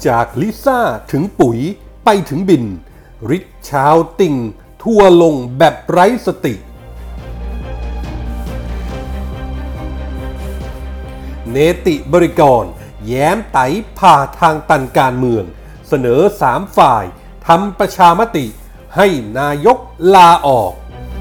จากลิซ่าถึงปุ๋ยไปถึงบินริชชาวติ่งทัวร์ลงแบบไร้สติเนติบริกรแย้มไตผ่าทางตันการเมืองเสนอ3ฝ่ายทำประชามติให้นายกลาออก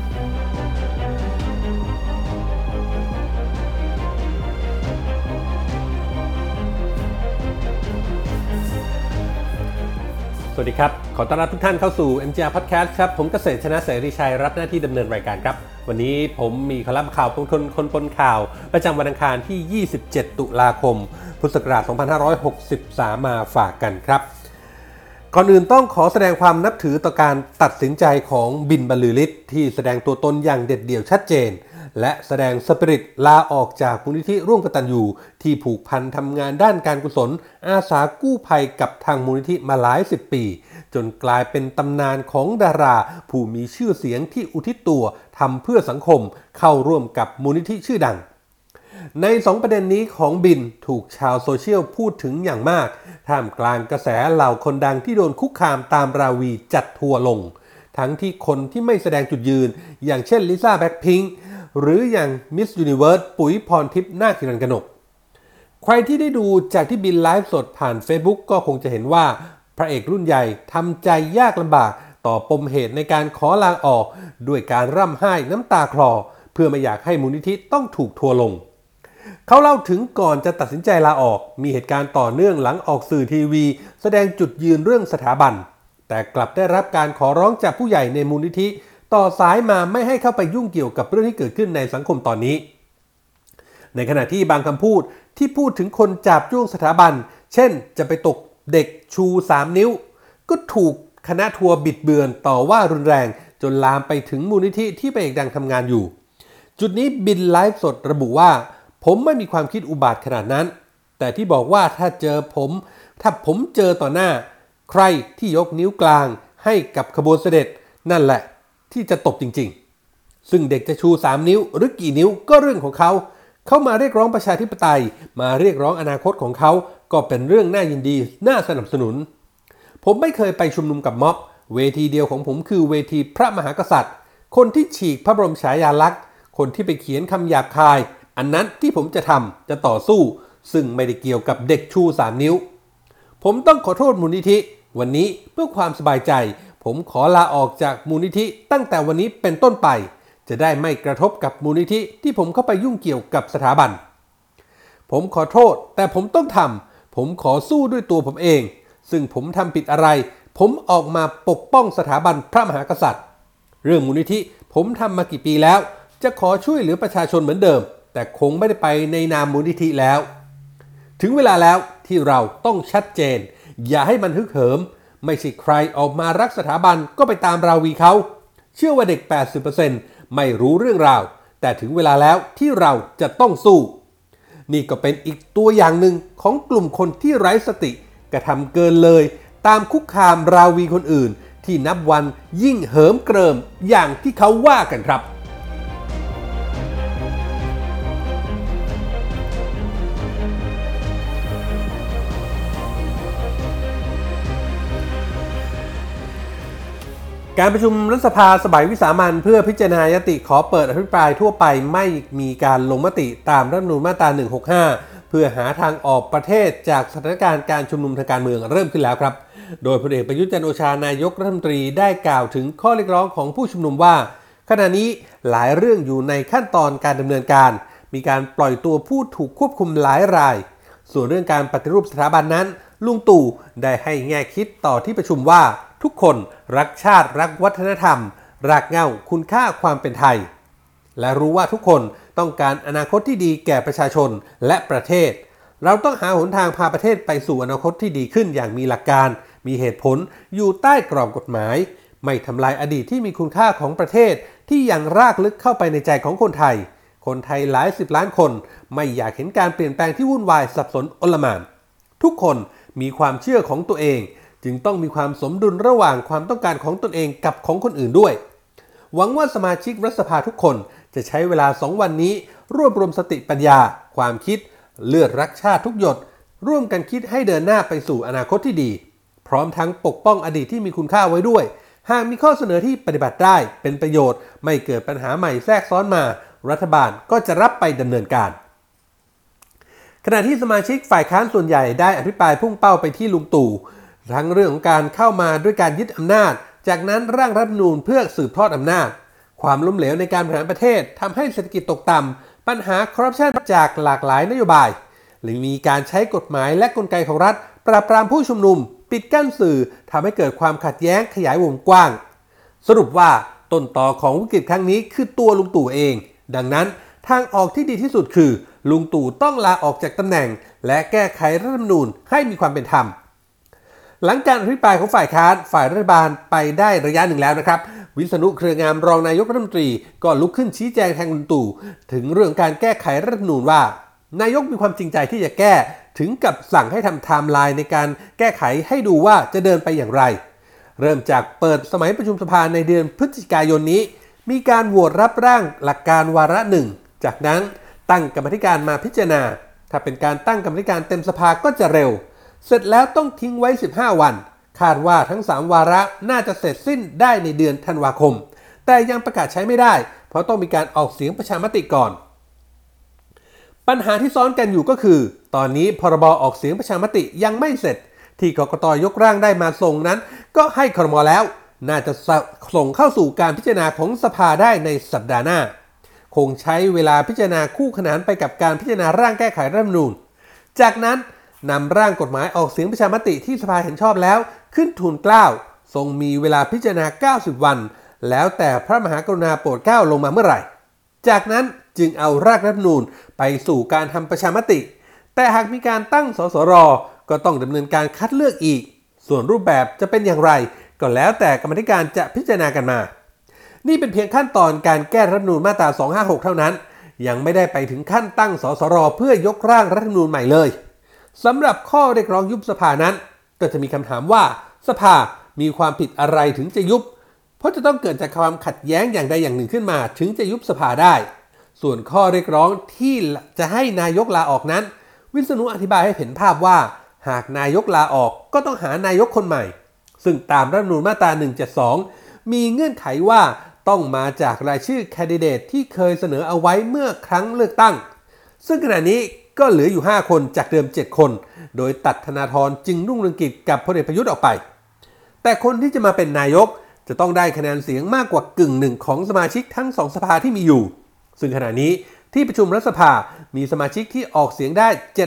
สวัสดีครับขอต้อนรับทุกท่านเข้าสู่ MGR Podcast ครับผมเกษตรชนะเสรีชัยรับหน้าที่ดำเนินรายการครับวันนี้ผมมีคอลัมน์ข่าวคนปนข่าวประจำวันอังคารที่27ตุลาคมพุทธศักราช2563มาฝากกันครับก่อนอื่นต้องขอแสดงความนับถือต่อการตัดสินใจของบินบรรลือฤทธิ์ที่แสดงตัวตนอย่างเด็ดเดี่ยวชัดเจนและแสดงสปิริตลาออกจากมูลนิธิร่วมกตัญญูที่ผูกพันทำงานด้านการกุศลอาสากู้ภัยกับทางมูลนิธิมาหลาย10 ปีจนกลายเป็นตำนานของดาราผู้มีชื่อเสียงที่อุทิศตัวทำเพื่อสังคมเข้าร่วมกับมูลนิธิชื่อดังใน2ประเด็นนี้ของบินถูกชาวโซเชียลพูดถึงอย่างมากท่ามกลางกระแสเหล่าคนดังที่โดนคุกคามตามราวีจัดทัวร์ลงทั้งที่คนที่ไม่แสดงจุดยืนอย่างเช่นลิซ่าแบล็คพิงค์หรืออย่างมิสยูนิเวิร์สปุ๋ยพรทิพย์นาคฮิรัญกนกใครที่ได้ดูจากที่บินไลฟ์สดผ่าน Facebook ก็คงจะเห็นว่าพระเอกรุ่นใหญ่ทำใจยากลำบากต่อปมเหตุในการขอลาออกด้วยการร่ำไห้น้ำตาคลอเพื่อไม่อยากให้มูลนิธิต้องถูกทัวร์ลงเขาเล่าถึงก่อนจะตัดสินใจลาออกมีเหตุการณ์ต่อเนื่องหลังออกสื่อทีวีแสดงจุดยืนเรื่องสถาบันแต่กลับได้รับการขอร้องจากผู้ใหญ่ในมูลนิธิต่อสายมาไม่ให้เข้าไปยุ่งเกี่ยวกับเรื่องที่เกิดขึ้นในสังคมตอนนี้ในขณะที่บางคำพูดที่พูดถึงคนจาบจ้วงสถาบันเช่นจะไปตกเด็กชู3 นิ้วก็ถูกคณะทัวร์บิดเบือนต่อว่ารุนแรงจนลามไปถึงมูลนิธิที่พระเอกดังทำงานอยู่จุดนี้บินไลฟ์สดระบุว่าผมไม่มีความคิดอุบาทขนาดนั้นแต่ที่บอกว่าถ้าผมเจอต่อหน้าใครที่ยกนิ้วกลางให้กับขบวนเสด็จนั่นแหละที่จะตบจริงๆซึ่งเด็กจะชู3 นิ้วหรือกี่นิ้วก็เรื่องของเขามาเรียกร้องประชาธิปไตยมาเรียกร้องอนาคตของเขาก็เป็นเรื่องน่ายินดีน่าสนับสนุนผมไม่เคยไปชุมนุมกับม็อบเวทีเดียวของผมคือเวทีพระมหากษัตริย์คนที่ฉีกพระบรมฉายาลักษณ์คนที่ไปเขียนคำหยาบคายอันนั้นที่ผมจะต่อสู้ซึ่งไม่ได้เกี่ยวกับเด็กชู3 นิ้วผมต้องขอโทษมูลนิธิวันนี้เพื่อความสบายใจผมขอลาออกจากมูลนิธิตั้งแต่วันนี้เป็นต้นไปจะได้ไม่กระทบกับมูลนิธิที่ผมเข้าไปยุ่งเกี่ยวกับสถาบันผมขอโทษแต่ผมต้องทำผมขอสู้ด้วยตัวผมเองซึ่งผมทำผิดอะไรผมออกมาปกป้องสถาบันพระมหากษัตริย์เรื่องมูลนิธิผมทำมากี่ปีแล้วจะขอช่วยเหลือประชาชนเหมือนเดิมแต่คงไม่ได้ไปในนามมูลนิธิแล้วถึงเวลาแล้วที่เราต้องชัดเจนอย่าให้มันฮึกเหิมไม่ใช่ใครออกมารักสถาบันก็ไปตามราวีเขาเชื่อว่าเด็ก 80% ไม่รู้เรื่องราวแต่ถึงเวลาแล้วที่เราจะต้องสู้นี่ก็เป็นอีกตัวอย่างหนึ่งของกลุ่มคนที่ไร้สติกระทำเกินเลยตามคุกคามราวีคนอื่นที่นับวันยิ่งเหิมเกริมอย่างที่เขาว่ากันครับการประชุมรัฐสภาสมัยวิสามัญเพื่อพิจารณายติขอเปิดอภิปรายทั่วไปไม่มีการลงมติตามรัฐธรรมนูญมาตรา 165 เพื่อหาทางออกประเทศจากสถานการณ์การชุมนุมทางการเมืองเริ่มขึ้นแล้วครับโดยพลเอกประยุทธ์จันทร์โอชานายกรัฐมนตรีได้กล่าวถึงข้อเรียกร้องของผู้ชุมนุมว่าขณะนี้หลายเรื่องอยู่ในขั้นตอนการดำเนินการมีการปล่อยตัวผู้ถูกควบคุมหลายรายส่วนเรื่องการปฏิรูปสถาบันนั้นลุงตู่ได้ให้แง่คิดต่อที่ประชุมว่าทุกคนรักชาติรักวัฒนธรรมรากเหง้าคุณค่าความเป็นไทยและรู้ว่าทุกคนต้องการอนาคตที่ดีแก่ประชาชนและประเทศเราต้องหาหนทางพาประเทศไปสู่อนาคตที่ดีขึ้นอย่างมีหลักการมีเหตุผลอยู่ใต้กรอบกฎหมายไม่ทำลายอดีตที่มีคุณค่าของประเทศที่ยังรากลึกเข้าไปในใจของคนไทยหลาย10 ล้านคนไม่อยากเห็นการเปลี่ยนแปลงที่วุ่นวายสับสนโอลหม่านทุกคนมีความเชื่อของตัวเองจึงต้องมีความสมดุลระหว่างความต้องการของตนเองกับของคนอื่นด้วยหวังว่าสมาชิกรัฐสภาทุกคนจะใช้เวลา2 วันนี้รวบรวมสติปัญญาความคิดเลือดรักชาติทุกหยดร่วมกันคิดให้เดินหน้าไปสู่อนาคตที่ดีพร้อมทั้งปกป้องอดีตที่มีคุณค่าไว้ด้วยหากมีข้อเสนอที่ปฏิบัติได้เป็นประโยชน์ไม่เกิดปัญหาใหม่แทรกซ้อนมารัฐบาลก็จะรับไปดำเนินการขณะที่สมาชิกฝ่ายค้านส่วนใหญ่ได้อภิปรายพุ่งเป้าไปที่ลุงตู่ทั้งเรื่องของการเข้ามาด้วยการยึดอำนาจจากนั้นร่างรัฐธรรมนูญเพื่อสืบทอดอำนาจความล้มเหลวในการบริหารประเทศทำให้เศรษฐกิจตกต่ำปัญหาคอร์รัปชันจากหลากหลายนโยบายหรือมีการใช้กฎหมายและกลไกของรัฐปราบปรามผู้ชุมนุมปิดกั้นสื่อทำให้เกิดความขัดแย้งขยายวงกว้างสรุปว่าต้นตอของวิกฤตครั้งนี้คือตัวลุงตู่เองดังนั้นทางออกที่ดีที่สุดคือลุงตู่ต้องลาออกจากตำแหน่งและแก้ไขรัฐธรรมนูญให้มีความเป็นธรรมหลังการอภิปรายของฝ่ายค้านฝ่ายรัฐบาลไปได้ระยะหนึ่งแล้วนะครับวิษณุเครืองามรองนายกรัฐมนตรีก็ลุกขึ้นชี้แจงแทนลุงตู่ถึงเรื่องการแก้ไขรัฐธรรมนูญว่านายกมีความจริงใจที่จะแก้ถึงกับสั่งให้ทำไทม์ไลน์ในการแก้ไขให้ดูว่าจะเดินไปอย่างไรเริ่มจากเปิดสมัยประชุมสภาในเดือนพฤศจิกายนนี้มีการโหวตรับร่างหลักการวาระหนึ่งจากนั้นตั้งกรรมธิการมาพิจารณาถ้าเป็นการตั้งกรรมธิการเต็มสภาก็จะเร็วเสร็จแล้วต้องทิ้งไว้15วันคาดว่าทั้ง3วาระน่าจะเสร็จสิ้นได้ในเดือนธันวาคมแต่ยังประกาศใช้ไม่ได้เพราะต้องมีการออกเสียงประชามติก่อนปัญหาที่ซ้อนกันอยู่ก็คือตอนนี้พรบออกเสียงประชามติยังไม่เสร็จที่กกต.ยกร่างได้มาส่งนั้นก็ให้ครม.แล้วน่าจะส่งเข้าสู่การพิจารณาของสภาได้ในสัปดาห์หน้าคงใช้เวลาพิจารณาคู่ขนานไปกับการพิจารณาร่างแก้ไขรัฐธรรมนูญจากนั้นนำร่างกฎหมายออกเสียงประชามติที่สภาเห็นชอบแล้วขึ้นทูลเกล้าทรงมีเวลาพิจารณา90วันแล้วแต่พระมหากรุณาโปรดเกล้าลงมาเมื่อไหร่จากนั้นจึงเอาร่างรัฐธรรมนูญไปสู่การทำประชามติแต่หากมีการตั้งสสร.ก็ต้องดำเนินการคัดเลือกอีกส่วนรูปแบบจะเป็นอย่างไรก็แล้วแต่กรรมธิการจะพิจารณากันมานี่เป็นเพียงขั้นตอนการแก้รัฐธรรมนูญมาตรา256เท่านั้นยังไม่ได้ไปถึงขั้นตั้งสสร.เพื่อยกร่างรัฐธรรมนูญใหม่เลยสำหรับข้อเรียกร้องยุบสภานั้นก็จะมีคำถามว่าสภามีความผิดอะไรถึงจะยุบเพราะจะต้องเกิดจากความขัดแย้งอย่างใดอย่างหนึ่งขึ้นมาถึงจะยุบสภาได้ส่วนข้อเรียกร้องที่จะให้นายกลาออกนั้นวิษณุอธิบายให้เห็นภาพว่าหากนายกลาออกก็ต้องหานายกคนใหม่ซึ่งตามรัฐธรรมนูญมาตรา172มีเงื่อนไขว่าต้องมาจากรายชื่อแคนดิเดตที่เคยเสนอเอาไว้เมื่อครั้งเลือกตั้งซึ่งขณะนี้ก็เหลืออยู่5คนจากเดิม7คนโดยตัดธนาธรจึงรุ่งเรืองกิจกับพลเอกประยุทธ์ออกไปแต่คนที่จะมาเป็นนายกจะต้องได้คะแนนเสียงมากกว่ากึ่งหนึ่งของสมาชิกทั้ง2สภาที่มีอยู่ซึ่งขณะนี้ที่ประชุมรัฐสภามีสมาชิกที่ออกเสียงได้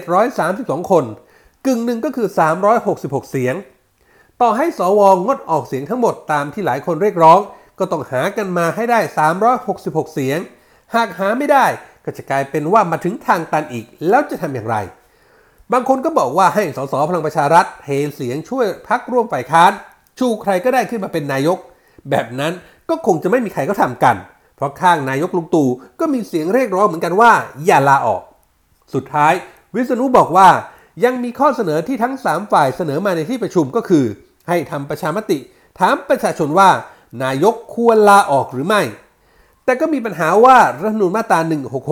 732คนกึ่งหนึ่งก็คือ366เสียงต่อให้สวงดออกเสียงทั้งหมดตามที่หลายคนเรียกร้องก็ต้องหากันมาให้ได้366เสียงหากหาไม่ได้ก็จะกลายเป็นว่ามาถึงทางตันอีกแล้วจะทำอย่างไรบางคนก็บอกว่าให้สสพลังประชารัฐเทเสียงช่วยพรรคร่วมฝ่ายค้านชูใครก็ได้ขึ้นมาเป็นนายกแบบนั้นก็คงจะไม่มีใครเขาทำกันเพราะข้างนายกลุงตู่ก็มีเสียงเรียกร้องเหมือนกันว่าอย่าลาออกสุดท้ายวิษณุบอกว่ายังมีข้อเสนอที่ทั้ง3ฝ่ายเสนอมาในที่ประชุมก็คือให้ทำประชามติถามประชาชนว่านายกควรลาออกหรือไม่แต่ก็มีปัญหาว่ารัฐธรรมนูญมาตรา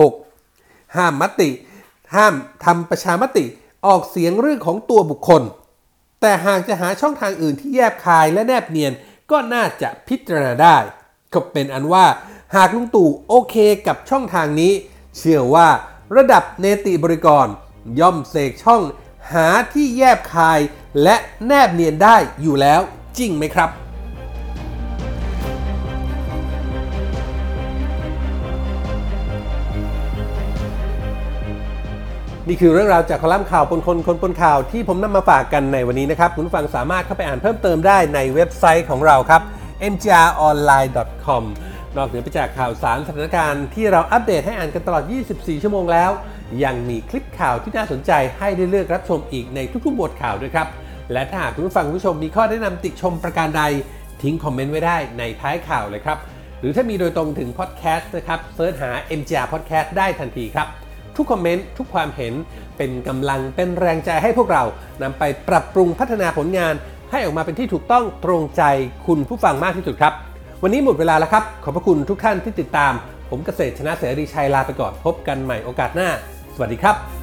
166ห้ามทำประชามติออกเสียงเรื่องของตัวบุคคลแต่หากจะหาช่องทางอื่นที่แยบคายและแนบเนียนก็น่าจะพิจารณาได้ก็เป็นอันว่าหากลุงตู่โอเคกับช่องทางนี้เชื่อว่าระดับเนติบริกรย่อมเสกช่องหาที่แยบคายและแนบเนียนได้อยู่แล้วจริงไหมครับนี่คือเรื่องราวจากคอลัมน์ข่าวปนข่าวที่ผมนำมาฝากกันในวันนี้นะครับคุณผู้ฟังสามารถเข้าไปอ่านเพิ่มเติมได้ในเว็บไซต์ของเราครับ mgronline.com นอกเหนือไปจากข่าวสารสถานการณ์ที่เราอัปเดตให้อ่านกันตลอด24ชั่วโมงแล้วยังมีคลิปข่าวที่น่าสนใจให้ได้เลือกรับชมอีกในทุกๆบทข่าวด้วยครับและถ้าหากคุณผู้ฟังผู้ชมมีข้อแนะนำติชมประการใดทิ้งคอมเมนต์ไว้ได้ในท้ายข่าวเลยครับหรือถ้ามีโดยตรงถึงพอดแคสต์นะครับเสิร์ชหา MGR Podcast ได้ทันทีครับทุกคอมเมนต์ทุกความเห็นเป็นกำลังเป็นแรงใจให้พวกเรานำไปปรับปรุงพัฒนาผลงานให้ออกมาเป็นที่ถูกต้องตรงใจคุณผู้ฟังมากที่สุดครับวันนี้หมดเวลาแล้วครับขอบพระคุณทุกท่านที่ติดตามผมเกษตรชนะเสรีชัยลาไปก่อนพบกันใหม่โอกาสหน้าสวัสดีครับ